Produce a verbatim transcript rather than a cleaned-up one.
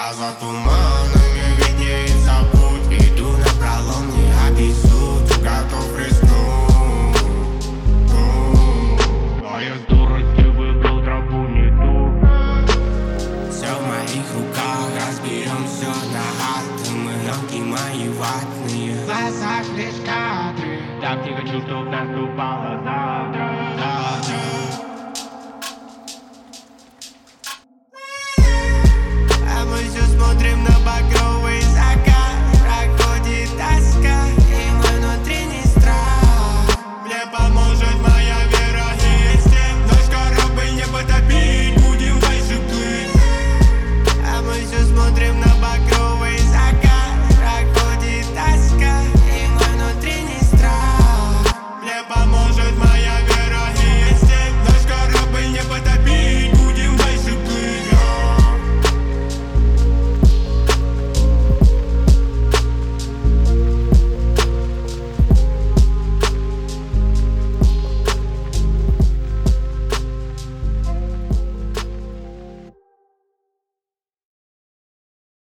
А за туманами виднеется путь. Иду напролом, не обессудь, готов рискнуть. А я с дурости выбрал тропу не ту. Все в моих руках, разберем все на атомы. Ноги мои ватные, в глазах лишь кадры. Так не хочу, чтоб наступало завтра.